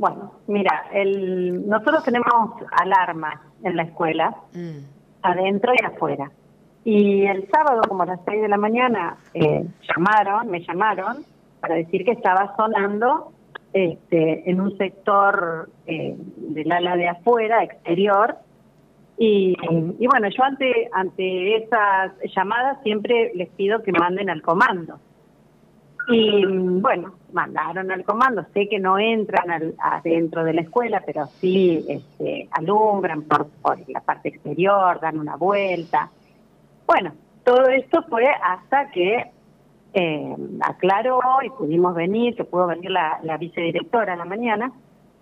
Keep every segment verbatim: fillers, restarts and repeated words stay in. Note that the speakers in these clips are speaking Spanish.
Bueno, mira, el, nosotros tenemos alarmas en la escuela, mm. adentro y afuera. Y el sábado, como a las seis de la mañana, eh, llamaron, me llamaron para decir que estaba sonando este, en un sector eh, del ala de afuera, exterior. Y, y bueno, yo ante, ante esas llamadas siempre les pido que manden al comando. Y bueno, mandaron al comando. Sé que no entran al, adentro de la escuela, pero sí este, alumbran por, por la parte exterior, dan una vuelta. Bueno, todo esto fue hasta que eh, aclaró y pudimos venir, que pudo venir la, la vicedirectora a la mañana.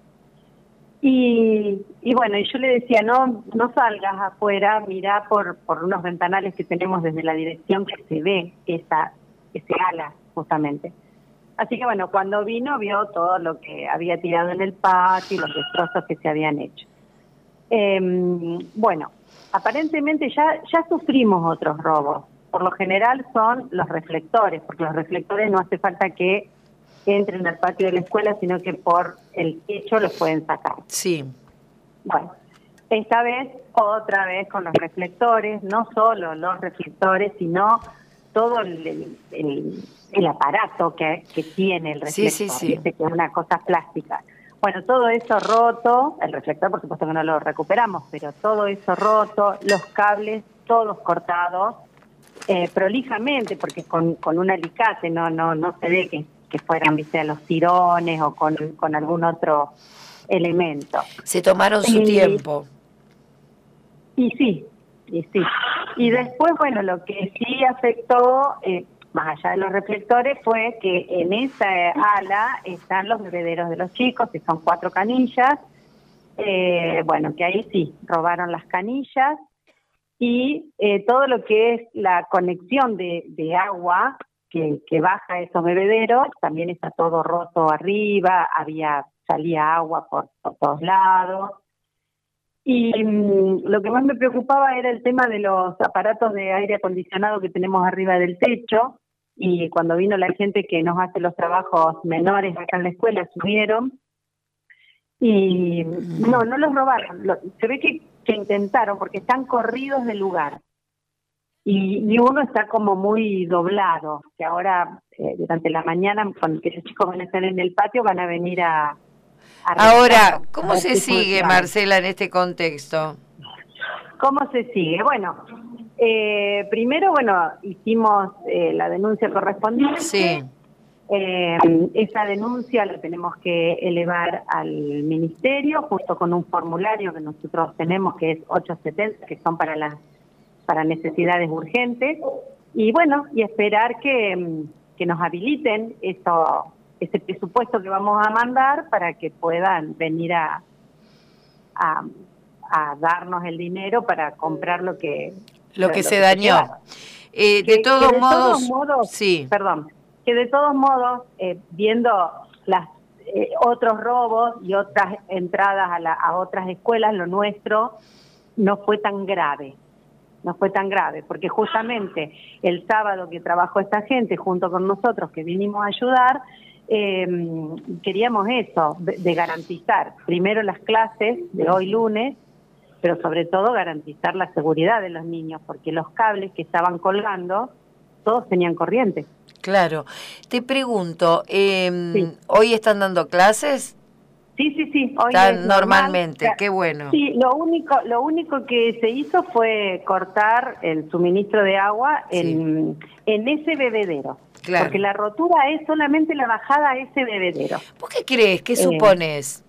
Y, y bueno, y yo le decía, no no salgas afuera, mirá por, por unos ventanales que tenemos desde la dirección que se ve esa ese ala, justamente. Así que bueno, cuando vino, vio todo lo que había tirado en el patio, los destrozos que se habían hecho. Eh, bueno, aparentemente ya, ya sufrimos otros robos. Por lo general son los reflectores, porque los reflectores no hace falta que entren al patio de la escuela, sino que por el techo los pueden sacar. Sí. Bueno, esta vez, otra vez con los reflectores, no solo los reflectores, sino todo el, el, el, el aparato que, que tiene el reflector, sí, sí, sí. que es una cosa plástica. Bueno, todo eso roto, el reflector por supuesto que no lo recuperamos, pero todo eso roto, los cables todos cortados, eh, prolijamente, porque con, con un alicate no no no se ve que, que fueran, viste, a los tirones o con, con algún otro elemento. Se tomaron su y, tiempo. Y sí, y sí. Y después, bueno, lo que sí afectó, eh, más allá de los reflectores, fue que en esa ala están los bebederos de los chicos, que son cuatro canillas. Eh, bueno, que ahí sí, robaron las canillas. Y eh, todo lo que es la conexión de, de agua que, que baja a esos bebederos, también está todo roto arriba, había salía agua por, por todos lados. Y um, lo que más me preocupaba era el tema de los aparatos de aire acondicionado que tenemos arriba del techo, y cuando vino la gente que nos hace los trabajos menores acá en la escuela, subieron, y no, no los robaron. Lo, se ve que, que intentaron, porque están corridos del lugar. Y, y uno está como muy doblado, que ahora eh, durante la mañana, cuando los chicos van a estar en el patio, van a venir a... a ahora, ¿cómo se sigue, Marcela, en este contexto? ¿Cómo se sigue? Bueno, eh, primero, bueno, hicimos eh, la denuncia correspondiente. Sí. Eh, esa denuncia la tenemos que elevar al ministerio, junto con un formulario que nosotros tenemos, que es ochocientos setenta, que son para las para necesidades urgentes, y bueno, y esperar que, que nos habiliten eso, ese presupuesto que vamos a mandar para que puedan venir a, a, a darnos el dinero para comprar lo que lo, lo que lo se que dañó. Se eh, que, de, todos, que de modos, todos modos, sí. perdón, que de todos modos, eh, viendo las eh, otros robos y otras entradas a, la, a otras escuelas, lo nuestro no fue tan grave. No fue tan grave, porque justamente el sábado que trabajó esta gente junto con nosotros, que vinimos a ayudar, eh, queríamos eso, de, de garantizar primero las clases de hoy lunes, pero sobre todo garantizar la seguridad de los niños, porque los cables que estaban colgando, todos tenían corriente. Claro. Te pregunto, eh, sí. ¿hoy están dando clases? Sí, sí, sí. Hoy Están es normalmente, normal. Qué bueno. Sí, lo único, lo único que se hizo fue cortar el suministro de agua en, sí. en ese bebedero. Claro. Porque la rotura es solamente la bajada a ese bebedero. ¿Vos qué crees? ¿Qué eh, supones?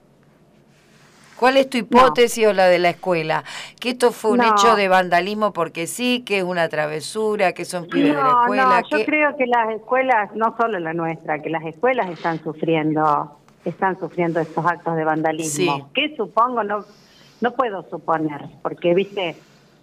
¿Cuál es tu hipótesis no. o la de la escuela? ¿Que esto fue un no. hecho de vandalismo porque sí, que es una travesura, que son pibes no, de la escuela? No, yo que... creo que las escuelas, no solo la nuestra, que las escuelas están sufriendo... están sufriendo estos actos de vandalismo. Sí. ¿Qué supongo? No no puedo suponer, porque, viste,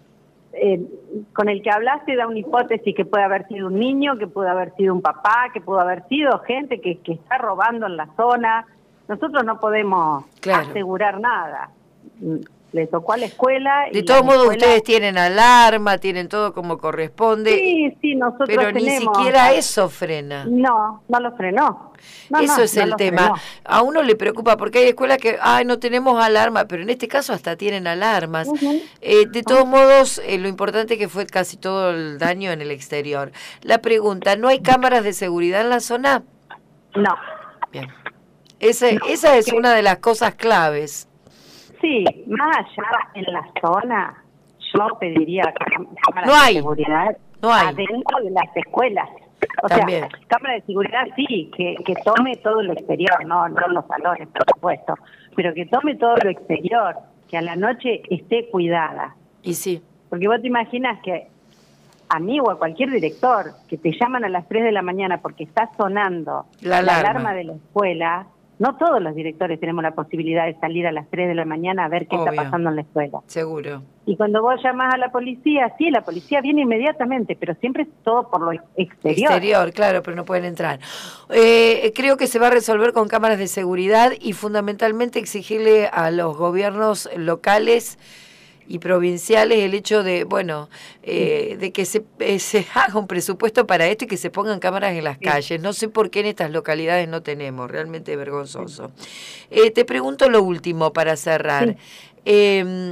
eh, con el que hablaste da una hipótesis que puede haber sido un niño, que puede haber sido un papá, que pudo haber sido gente que, que está robando en la zona. Nosotros no podemos claro. asegurar nada. le tocó a la escuela. De y todos modos, escuela... ustedes tienen alarma, tienen todo como corresponde. Sí, sí, nosotros pero tenemos... ni siquiera eso frena. No, no lo frenó. No, eso no, es no el lo tema. frenó. A uno le preocupa porque hay escuelas que, ay, no tenemos alarma, pero en este caso hasta tienen alarmas. Uh-huh. Eh, de todos modos, eh, lo importante es que fue casi todo el daño en el exterior. La pregunta, ¿no hay cámaras de seguridad en la zona? No. Bien. Ese, No, esa es que... una de las cosas claves. Sí, más allá en la zona, yo pediría cámaras no hay. de seguridad no hay. adentro de las escuelas. O También. sea, cámara de seguridad sí, que, que tome todo lo exterior, no, no los salones, por supuesto, pero que tome todo lo exterior, que a la noche esté cuidada. Y sí. Porque vos te imaginas que a mí o a cualquier director que te llaman a las tres de la mañana porque está sonando la alarma, la alarma de la escuela. No todos los directores tenemos la posibilidad de salir a las tres de la mañana a ver qué Obvio. está pasando en la escuela. Seguro. Y cuando vos llamás a la policía, sí, la policía viene inmediatamente, pero siempre es todo por lo exterior. Exterior, claro, pero no pueden entrar. Eh, creo que se va a resolver con cámaras de seguridad y fundamentalmente exigirle a los gobiernos locales y provinciales el hecho de, bueno, eh, de que se, eh, se haga un presupuesto para esto y que se pongan cámaras en las sí. calles. No sé por qué en estas localidades no tenemos, realmente vergonzoso. Eh, te pregunto lo último para cerrar. Sí. Eh,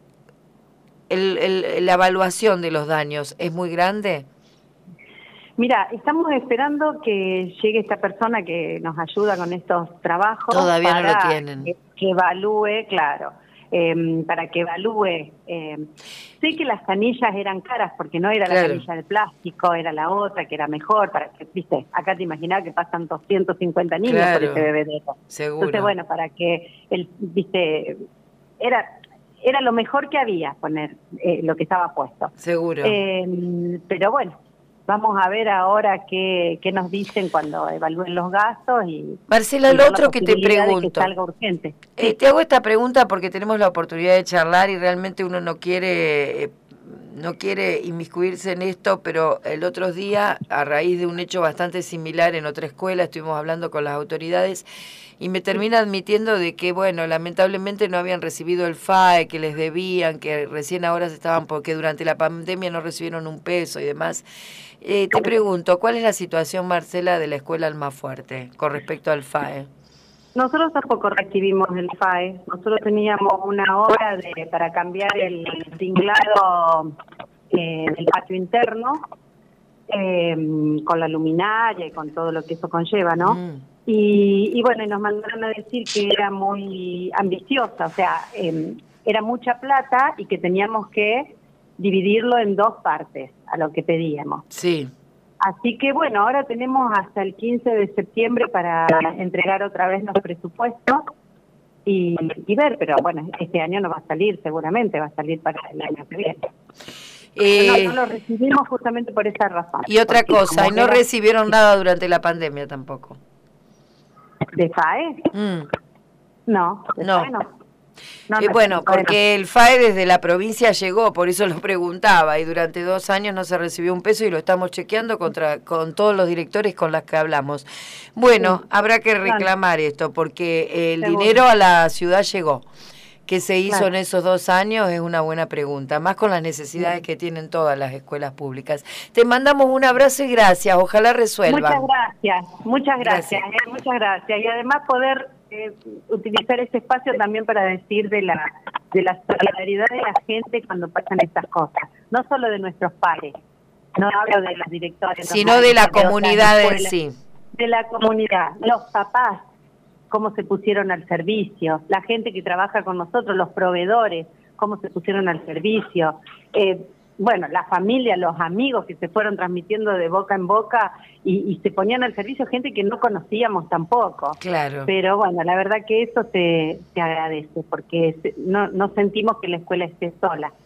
el, el, ¿La evaluación de los daños es muy grande? Mira, estamos esperando que llegue esta persona que nos ayuda con estos trabajos. Todavía no lo tienen. Que, que evalúe, claro. Eh, para que evalúe. Eh, sé que las canillas eran caras porque no era claro. la canilla de plástico, era la otra que era mejor, para que, viste, acá te imaginás que pasan doscientos cincuenta niños claro. por ese bebedero. Seguro. Entonces, bueno, para que, el, viste, era era lo mejor que había poner eh, lo que estaba puesto. Seguro. Eh, pero bueno, vamos a ver ahora qué, qué nos dicen cuando evalúen los gastos. y Marcela, y lo otro que te pregunto. Que salga urgente. Eh, te hago esta pregunta porque tenemos la oportunidad de charlar y realmente uno no quiere, eh, no quiere inmiscuirse en esto, pero el otro día, a raíz de un hecho bastante similar en otra escuela, estuvimos hablando con las autoridades y me termina admitiendo de que, bueno, lamentablemente no habían recibido el F A E, que les debían, que recién ahora se estaban, porque durante la pandemia no recibieron un peso y demás. Eh, te pregunto, ¿cuál es la situación, Marcela, de la escuela Almafuerte con respecto al F A E? Nosotros tampoco recibimos el F A E. Nosotros teníamos una obra de, para cambiar el tinglado eh, del patio interno, eh, con la luminaria y con todo lo que eso conlleva, ¿no? Mm. Y, y bueno, y nos mandaron a decir que era muy ambiciosa, o sea, eh, era mucha plata y que teníamos que dividirlo en dos partes a lo que pedíamos. Sí. Así que bueno, ahora tenemos hasta el quince de septiembre para entregar otra vez los presupuestos y, y ver, pero bueno, este año no va a salir, seguramente va a salir para el año que viene. Eh, no, no lo recibimos justamente por esa razón. Y otra cosa, y no era... recibieron nada durante la pandemia tampoco. ¿De F A E? Mm. No, de no. F A E no. No, eh, no, bueno, no, porque no. el F A E desde la provincia llegó, por eso lo preguntaba, y durante dos años no se recibió un peso y lo estamos chequeando contra con todos los directores con los que hablamos. Bueno, sí. habrá que reclamar claro. esto, porque el Seguro. dinero a la ciudad llegó. ¿Qué se hizo claro. en esos dos años? Es una buena pregunta, más con las necesidades sí. que tienen todas las escuelas públicas. Te mandamos un abrazo y gracias, ojalá resuelvan. Muchas gracias, muchas gracias, gracias. Eh, muchas gracias. Y además poder eh, utilizar este espacio también para decir de la de la solidaridad de la gente cuando pasan estas cosas, no solo de nuestros padres, no hablo de los directores, sino de la comunidad en sí. De la comunidad, los papás, cómo se pusieron al servicio, la gente que trabaja con nosotros, los proveedores, cómo se pusieron al servicio, eh, bueno, la familia, los amigos que se fueron transmitiendo de boca en boca y, y se ponían al servicio, gente que no conocíamos tampoco. Claro. Pero bueno, la verdad que eso te, te agradece, porque no, no sentimos que la escuela esté sola.